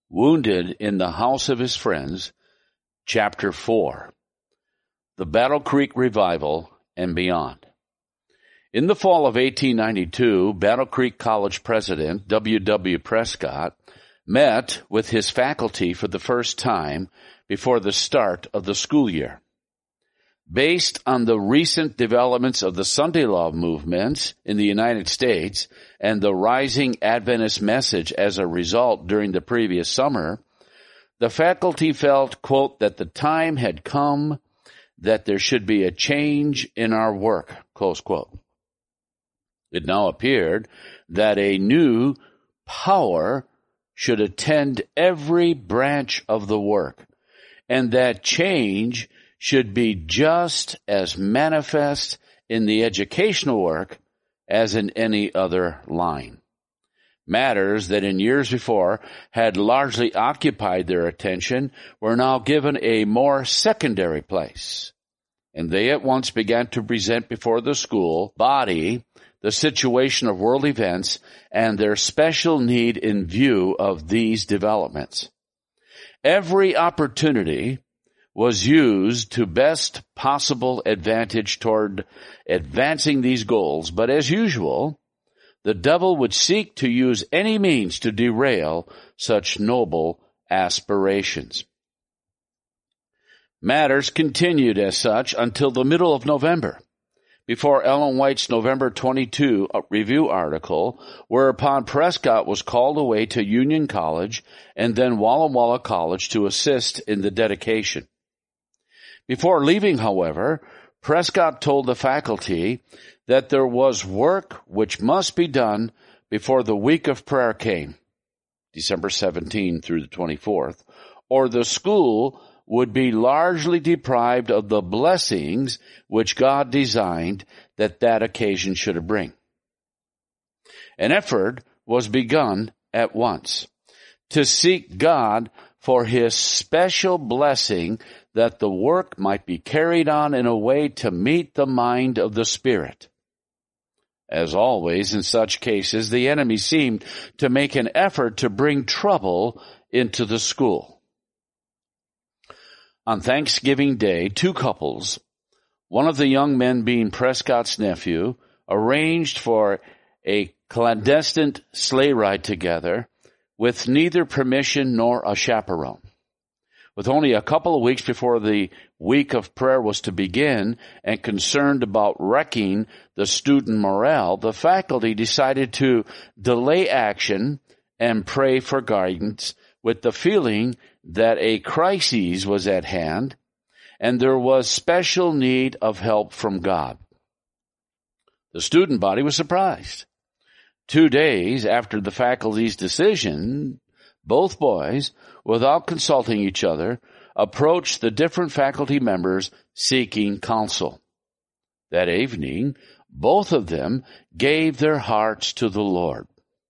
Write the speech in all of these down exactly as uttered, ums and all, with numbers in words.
Wounded in the House of His Friends, Chapter four, The Battle Creek Revival and Beyond. In the fall of eighteen ninety-two, Battle Creek College President W W Prescott met with his faculty for the first time before the start of the school year. Based on the recent developments of the Sunday Law movement in the United States and the rising Adventist message as a result during the previous summer, the faculty felt, quote, that the time had come that there should be a change in our work, close quote. It now appeared that a new power should attend every branch of the work, and that change should be just as manifest in the educational work as in any other line. Matters that in years before had largely occupied their attention were now given a more secondary place, and they at once began to present before the school body the situation of world events and their special need in view of these developments. Every opportunity was used to best possible advantage toward advancing these goals, but as usual, the devil would seek to use any means to derail such noble aspirations. Matters continued as such until the middle of November, before Ellen White's November twenty-second review article, whereupon Prescott was called away to Union College and then Walla Walla College to assist in the dedication. Before leaving, however, Prescott told the faculty that there was work which must be done before the week of prayer came, December seventeenth through the twenty-fourth, or the school would be largely deprived of the blessings which God designed that that occasion should bring. An effort was begun at once to seek God for His special blessing that the work might be carried on in a way to meet the mind of the Spirit. As always, in such cases, the enemy seemed to make an effort to bring trouble into the school. On Thanksgiving Day, two couples, one of the young men being Prescott's nephew, arranged for a clandestine sleigh ride together with neither permission nor a chaperone. With only a couple of weeks before the week of prayer was to begin and concerned about wrecking the student morale, the faculty decided to delay action and pray for guidance with the feeling that a crisis was at hand and there was special need of help from God. The student body was surprised. Two days after the faculty's decision, both boys, without consulting each other, approached the different faculty members seeking counsel. That evening, both of them gave their hearts to the Lord.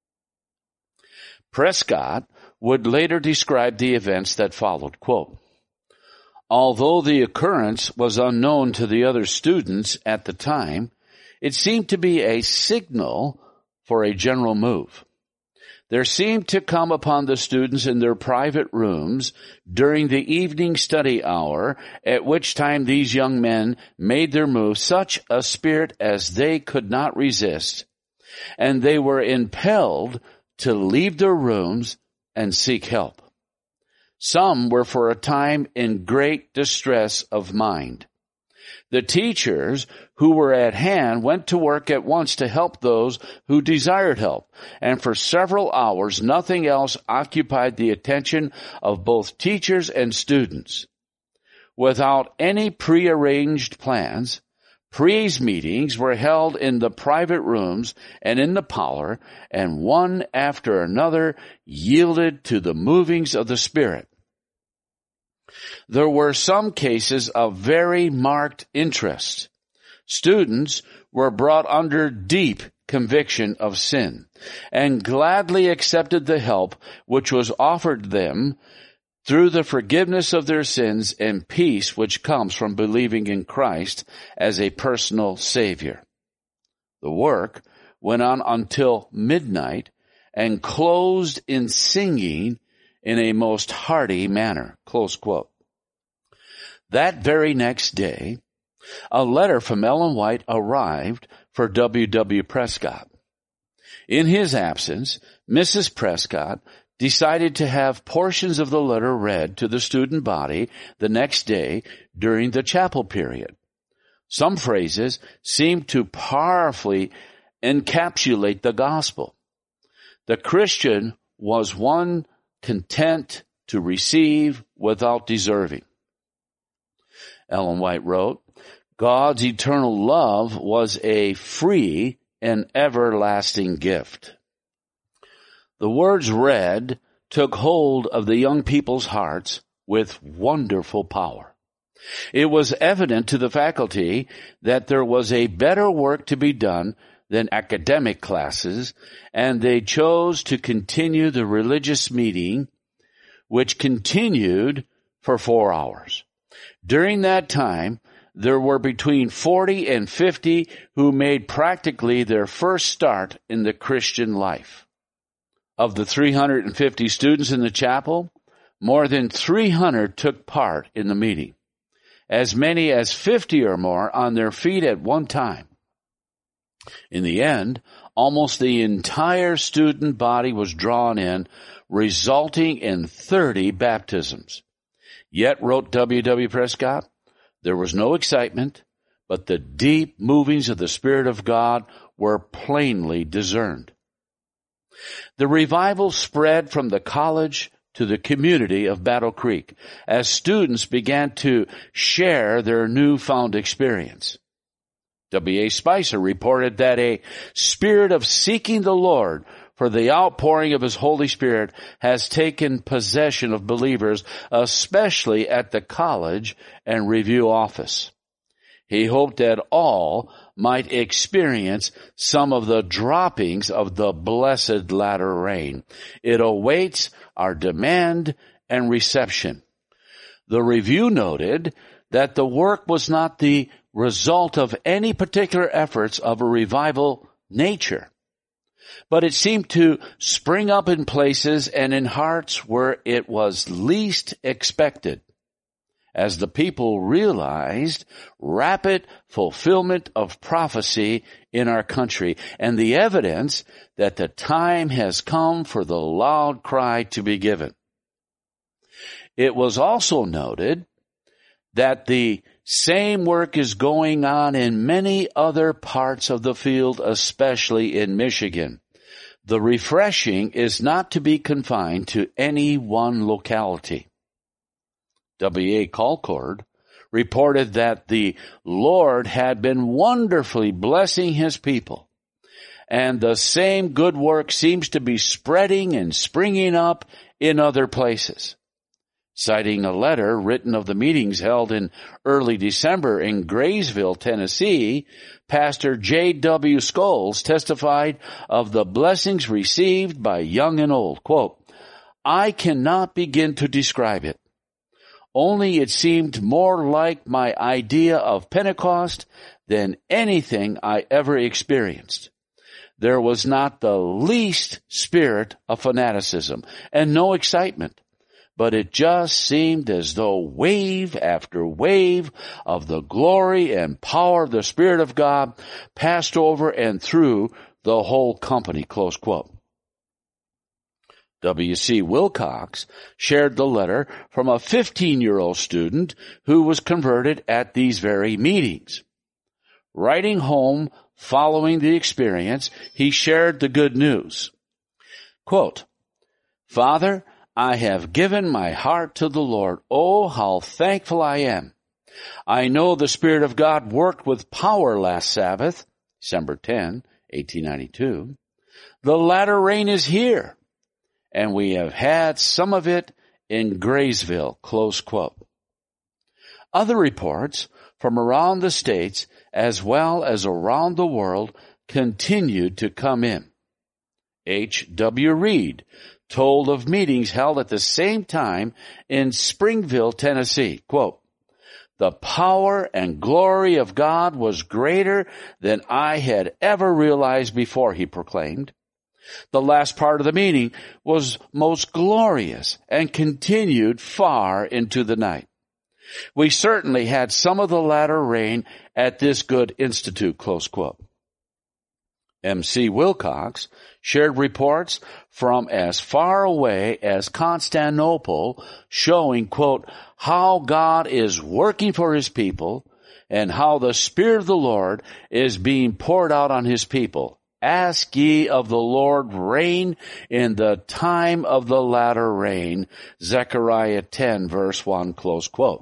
Prescott would later describe the events that followed, quote, although the occurrence was unknown to the other students at the time, it seemed to be a signal for a general move. There seemed to come upon the students in their private rooms during the evening study hour, at which time these young men made their move, such a spirit as they could not resist, and they were impelled to leave their rooms and seek help. Some were for a time in great distress of mind. The teachers who were at hand went to work at once to help those who desired help, and for several hours nothing else occupied the attention of both teachers and students. Without any prearranged plans, praise meetings were held in the private rooms and in the parlor, and one after another yielded to the movings of the Spirit. There were some cases of very marked interest. Students were brought under deep conviction of sin and gladly accepted the help which was offered them through the forgiveness of their sins and peace which comes from believing in Christ as a personal Savior. The work went on until midnight and closed in singing in a most hearty manner. Close quote. That very next day, a letter from Ellen White arrived for W W Prescott. In his absence, Missus Prescott decided to have portions of the letter read to the student body the next day during the chapel period. Some phrases seemed to powerfully encapsulate the gospel. The Christian was one content to receive without deserving. Ellen White wrote, God's eternal love was a free and everlasting gift. The words read took hold of the young people's hearts with wonderful power. It was evident to the faculty that there was a better work to be done than academic classes, and they chose to continue the religious meeting, which continued for four hours. During that time, there were between forty and fifty who made practically their first start in the Christian life. Of the three hundred fifty students in the chapel, more than three hundred took part in the meeting, as many as fifty or more on their feet at one time. In the end, almost the entire student body was drawn in, resulting in thirty baptisms. Yet, wrote W W Prescott, there was no excitement, but the deep movings of the Spirit of God were plainly discerned. The revival spread from the college to the community of Battle Creek as students began to share their newfound experience. W A Spicer reported that a spirit of seeking the Lord for the outpouring of His Holy Spirit has taken possession of believers, especially at the college and review office. He hoped that all might experience some of the droppings of the blessed latter rain. It awaits our demand and reception. The review noted that the work was not the result of any particular efforts of a revival nature, but it seemed to spring up in places and in hearts where it was least expected, as the people realized rapid fulfillment of prophecy in our country and the evidence that the time has come for the loud cry to be given. It was also noted that the same work is going on in many other parts of the field, especially in Michigan. The refreshing is not to be confined to any one locality. W A Colcord reported that the Lord had been wonderfully blessing His people, and the same good work seems to be spreading and springing up in other places. Citing a letter written of the meetings held in early December in Graysville, Tennessee, Pastor J W Scholes testified of the blessings received by young and old. Quote, I cannot begin to describe it. Only it seemed more like my idea of Pentecost than anything I ever experienced. There was not the least spirit of fanaticism and no excitement, but it just seemed as though wave after wave of the glory and power of the Spirit of God passed over and through the whole company, close quote. W C Wilcox shared the letter from a fifteen-year-old student who was converted at these very meetings. Writing home following the experience, he shared the good news. Quote, Father, I have given my heart to the Lord. Oh, how thankful I am. I know the Spirit of God worked with power last Sabbath, December tenth, eighteen ninety-two. The latter rain is here, and we have had some of it in Graysville, close quote. Other reports from around the states as well as around the world continued to come in. H W Reed told of meetings held at the same time in Springville, Tennessee. Quote, the power and glory of God was greater than I had ever realized before, he proclaimed. The last part of the meeting was most glorious and continued far into the night. We certainly had some of the latter rain at this good institute, close quote. M C Wilcox shared reports from as far away as Constantinople showing, quote, how God is working for his people and how the Spirit of the Lord is being poured out on his people. Ask ye of the Lord rain in the time of the latter rain. Zechariah ten, verse one, close quote.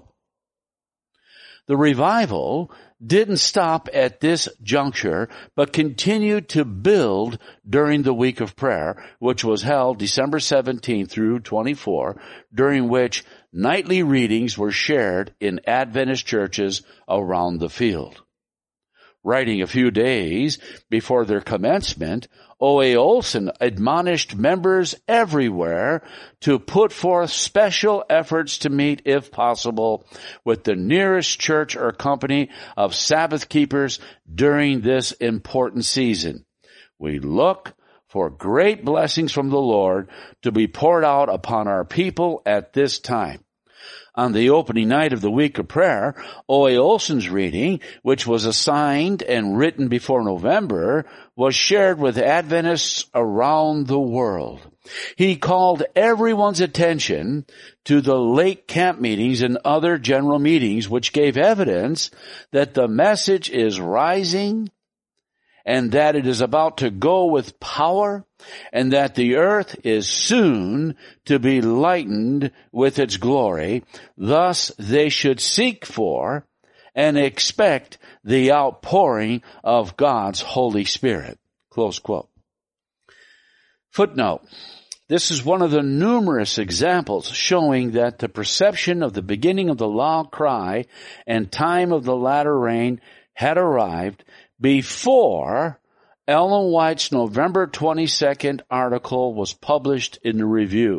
The revival didn't stop at this juncture, but continued to build during the week of prayer, which was held December seventeenth through twenty-fourth, during which nightly readings were shared in Adventist churches around the field. Writing a few days before their commencement, O A Olson admonished members everywhere to put forth special efforts to meet, if possible, with the nearest church or company of Sabbath keepers during this important season. We look for great blessings from the Lord to be poured out upon our people at this time. On the opening night of the week of prayer, O A Olson's reading, which was assigned and written before November, was shared with Adventists around the world. He called everyone's attention to the late camp meetings and other general meetings, which gave evidence that the message is rising and that it is about to go with power, and that the earth is soon to be lightened with its glory. Thus they should seek for and expect the outpouring of God's Holy Spirit. Close quote. Footnote. This is one of the numerous examples showing that the perception of the beginning of the loud cry and time of the latter rain had arrived before Ellen White's November twenty-second article was published in the Review.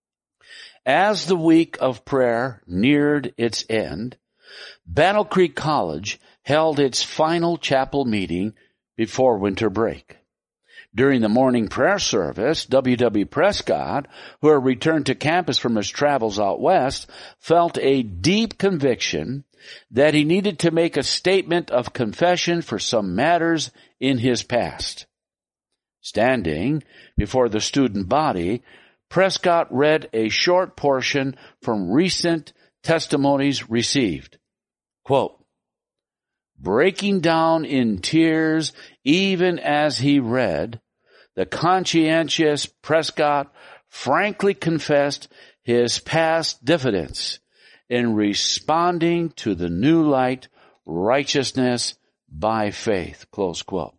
As the week of prayer neared its end, Battle Creek College held its final chapel meeting before winter break. During the morning prayer service, W W Prescott, who had returned to campus from his travels out west, felt a deep conviction that he needed to make a statement of confession for some matters in his past. Standing before the student body, Prescott read a short portion from recent testimonies received. Quote, breaking down in tears even as he read, the conscientious Prescott frankly confessed his past diffidence in responding to the new light, righteousness by faith. Close quote.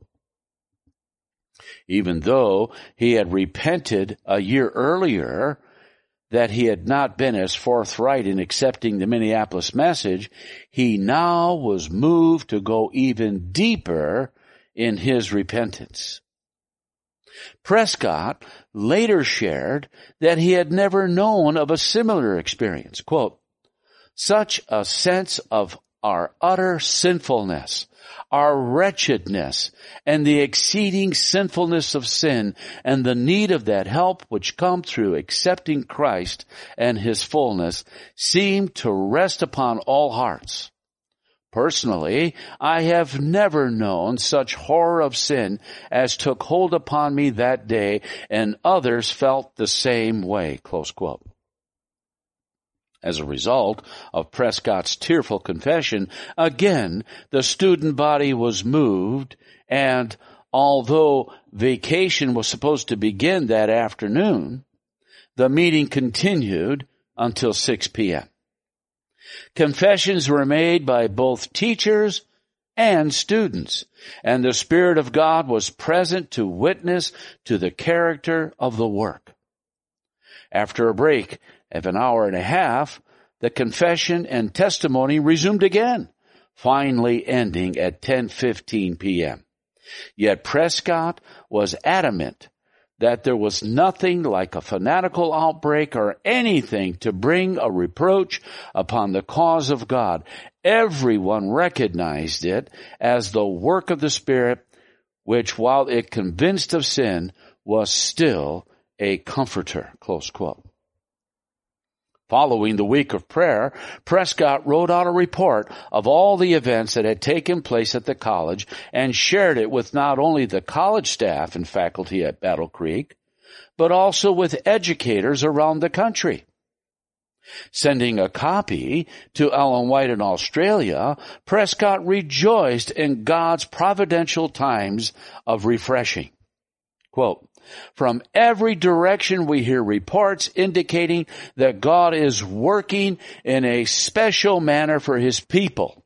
Even though he had repented a year earlier that he had not been as forthright in accepting the Minneapolis message, he now was moved to go even deeper in his repentance. Prescott later shared that he had never known of a similar experience. Quote, such a sense of our utter sinfulness, our wretchedness, and the exceeding sinfulness of sin, and the need of that help which come through accepting Christ and his fullness, seemed to rest upon all hearts. Personally, I have never known such horror of sin as took hold upon me that day, and others felt the same way. Close quote. As a result of Prescott's tearful confession, again, the student body was moved, and although vacation was supposed to begin that afternoon, the meeting continued until six p.m. Confessions were made by both teachers and students, and the Spirit of God was present to witness to the character of the work. After a break of an hour and a half, the confession and testimony resumed again, finally ending at ten fifteen p.m. Yet Prescott was adamant that there was nothing like a fanatical outbreak or anything to bring a reproach upon the cause of God. Everyone recognized it as the work of the Spirit, which, while it convinced of sin, was still a comforter, close quote. Following the week of prayer, Prescott wrote out a report of all the events that had taken place at the college and shared it with not only the college staff and faculty at Battle Creek, but also with educators around the country. Sending a copy to Ellen White in Australia, Prescott rejoiced in God's providential times of refreshing. Quote, "From every direction we hear reports indicating that God is working in a special manner for His people.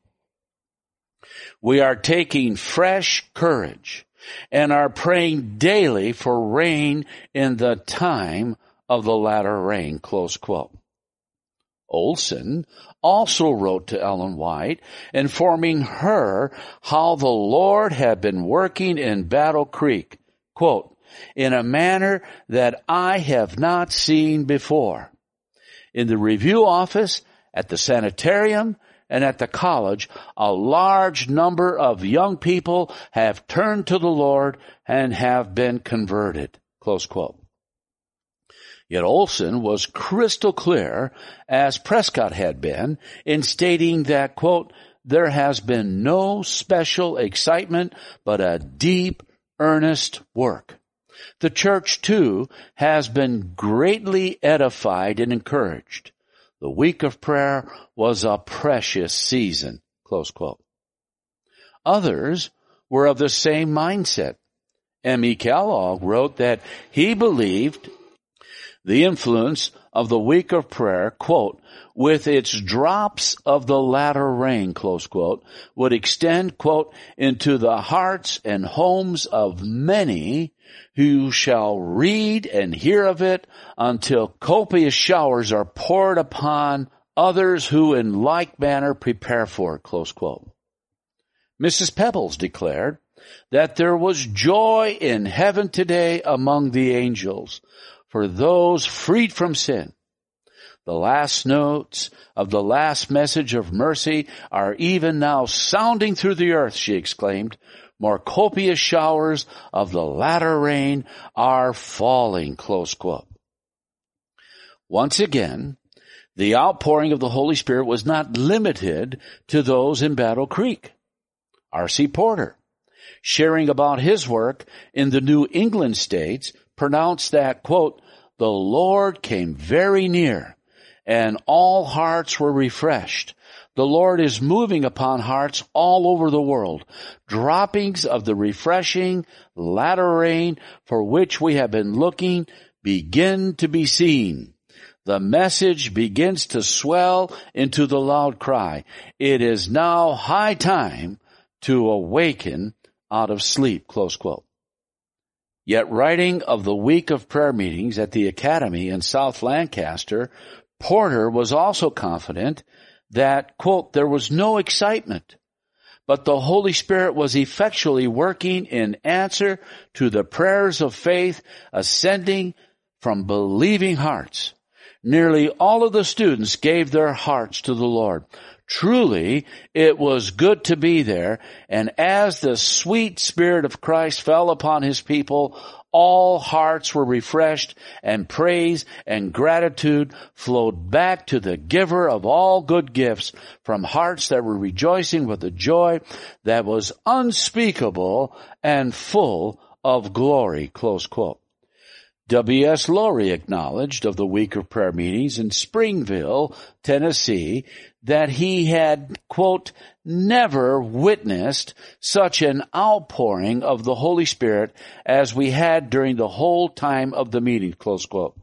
We are taking fresh courage and are praying daily for rain in the time of the latter rain," close quote. Olson also wrote to Ellen White, informing her how the Lord had been working in Battle Creek, quote, "in a manner that I have not seen before. In the review office, at the sanitarium, and at the college, a large number of young people have turned to the Lord and have been converted," close quote. Yet Olson was crystal clear, as Prescott had been, in stating that, quote, "there has been no special excitement, but a deep, earnest work. The church, too, has been greatly edified and encouraged. The week of prayer was a precious season," close quote. Others were of the same mindset. M E Kellogg wrote that he believed the influence of the week of prayer, quote, "with its drops of the latter rain," close quote, would extend, quote, "into the hearts and homes of many who shall read and hear of it until copious showers are poured upon others who in like manner prepare for it," close quote. Missus Pebbles declared that there was joy in heaven today among the angels for those freed from sin. The last notes of the last message of mercy are even now sounding through the earth, she exclaimed. More copious showers of the latter rain are falling, close quote. Once again, the outpouring of the Holy Spirit was not limited to those in Battle Creek. R C Porter, sharing about his work in the New England states, pronounced that, quote, "the Lord came very near, and all hearts were refreshed. The Lord is moving upon hearts all over the world. Droppings of the refreshing latter rain for which we have been looking begin to be seen. The message begins to swell into the loud cry. It is now high time to awaken out of sleep," close quote. Yet writing of the week of prayer meetings at the Academy in South Lancaster, Porter was also confident that, quote, "there was no excitement, but the Holy Spirit was effectually working in answer to the prayers of faith ascending from believing hearts. Nearly all of the students gave their hearts to the Lord. Truly, it was good to be there, and as the sweet Spirit of Christ fell upon His people, all hearts were refreshed, and praise and gratitude flowed back to the giver of all good gifts from hearts that were rejoicing with a joy that was unspeakable and full of glory," close quote. W S Laurie acknowledged of the week of prayer meetings in Springville, Tennessee, that he had, quote, "never witnessed such an outpouring of the Holy Spirit as we had during the whole time of the meeting," close quote.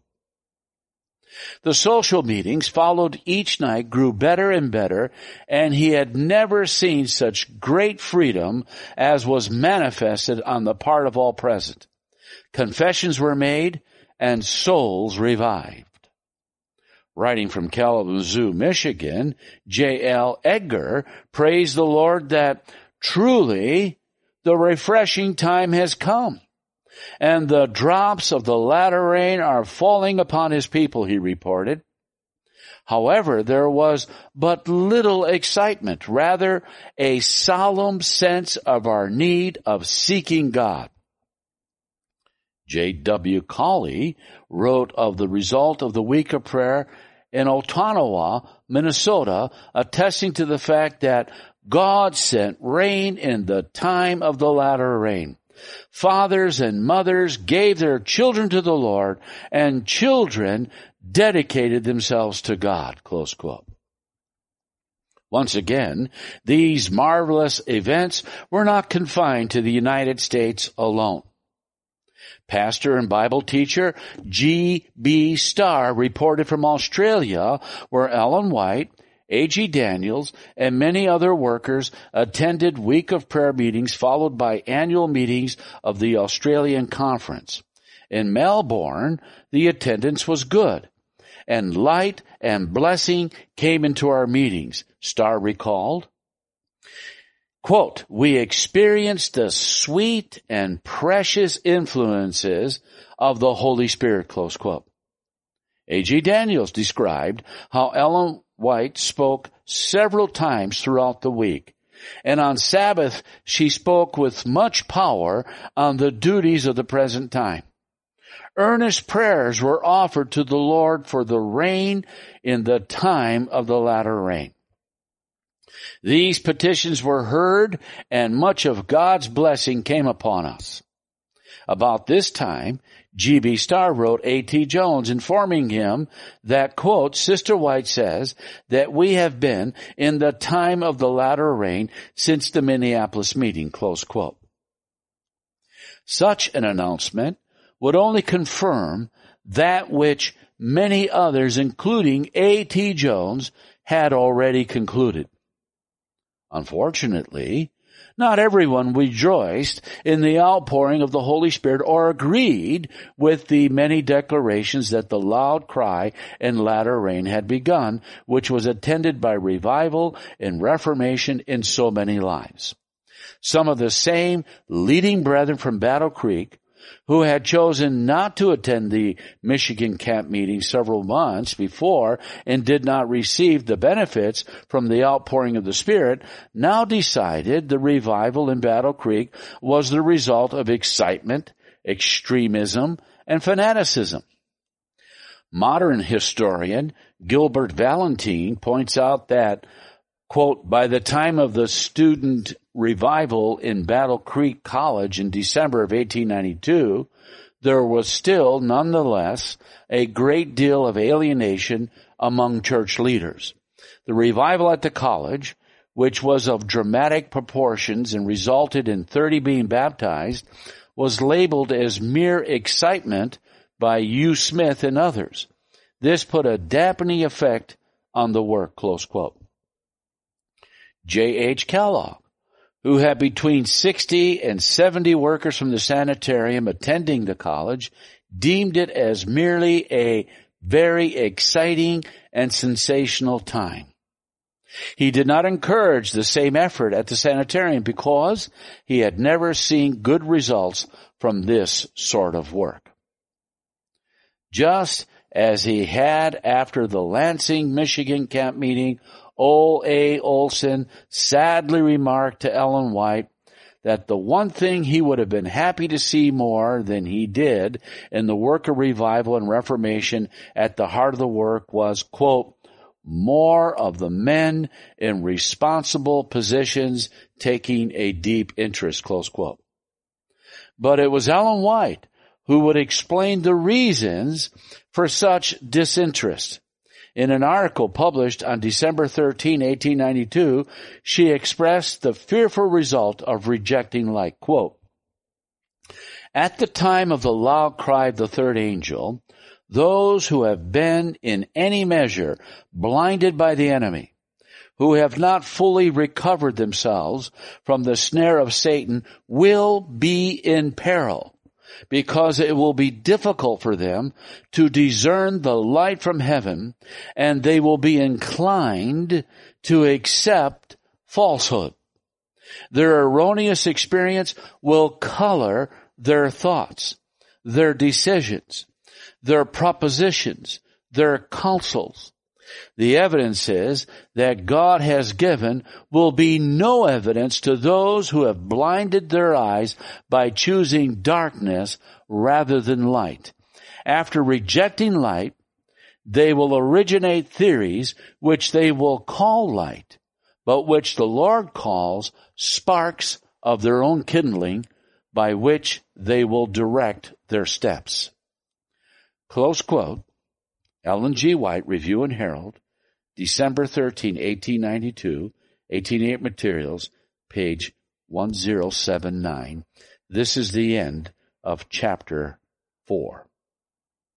The social meetings followed each night grew better and better, and he had never seen such great freedom as was manifested on the part of all present. Confessions were made and souls revived. Writing from Kalamazoo, Michigan, J L Edgar praised the Lord that truly the refreshing time has come, and the drops of the latter rain are falling upon His people, he reported. However, there was but little excitement, rather a solemn sense of our need of seeking God. J W Cawley wrote of the result of the week of prayer in Ottawa, Minnesota, attesting to the fact that God sent rain in the time of the latter rain. Fathers and mothers gave their children to the Lord, and children dedicated themselves to God. Close quote. Once again, these marvelous events were not confined to the United States alone. Pastor and Bible teacher G B Starr reported from Australia, where Ellen White, A G Daniels, and many other workers attended week of prayer meetings followed by annual meetings of the Australian Conference. In Melbourne, the attendance was good, and light and blessing came into our meetings, Starr recalled. Quote, we experienced the sweet and precious influences of the Holy Spirit, close quote. A G Daniels described how Ellen White spoke several times throughout the week, and on Sabbath she spoke with much power on the duties of the present time. Earnest prayers were offered to the Lord for the rain in the time of the latter rain. These petitions were heard, and much of God's blessing came upon us. About this time, G B Starr wrote A T Jones informing him that, quote, Sister White says that we have been in the time of the latter rain since the Minneapolis meeting, close quote. Such an announcement would only confirm that which many others, including A T Jones, had already concluded. Unfortunately, not everyone rejoiced in the outpouring of the Holy Spirit or agreed with the many declarations that the loud cry and latter rain had begun, which was attended by revival and reformation in so many lives. Some of the same leading brethren from Battle Creek who had chosen not to attend the Michigan camp meeting several months before and did not receive the benefits from the outpouring of the Spirit, now decided the revival in Battle Creek was the result of excitement, extremism, and fanaticism. Modern historian Gilbert Valentine points out that, quote, by the time of the student revival in Battle Creek College in December of eighteen ninety-two, there was still, nonetheless, a great deal of alienation among church leaders. The revival at the college, which was of dramatic proportions and resulted in thirty being baptized, was labeled as mere excitement by Hugh Smith and others. This put a dampening effect on the work, close quote. J H Kellogg, who had between sixty and seventy workers from the sanitarium attending the college, deemed it as merely a very exciting and sensational time. He did not encourage the same effort at the sanitarium because he had never seen good results from this sort of work. Just as he had after the Lansing, Michigan camp meeting, O. A. Olson sadly remarked to Ellen White that the one thing he would have been happy to see more than he did in the work of revival and reformation at the heart of the work was, quote, more of the men in responsible positions taking a deep interest, close quote. But it was Ellen White who would explain the reasons for such disinterest. In an article published on December thirteenth, eighteen ninety-two, she expressed the fearful result of rejecting light. Quote, at the time of the loud cry of the third angel, those who have been in any measure blinded by the enemy, who have not fully recovered themselves from the snare of Satan, will be in peril, because it will be difficult for them to discern the light from heaven, and they will be inclined to accept falsehood. Their erroneous experience will color their thoughts, their decisions, their propositions, their counsels. The evidence is that God has given will be no evidence to those who have blinded their eyes by choosing darkness rather than light. After rejecting light, they will originate theories which they will call light, but which the Lord calls sparks of their own kindling, by which they will direct their steps. Close quote. Ellen G. White, Review and Herald, December thirteenth, eighteen ninety-two, eighteen eighty-eight Materials, page one zero seven nine. This is the end of chapter four.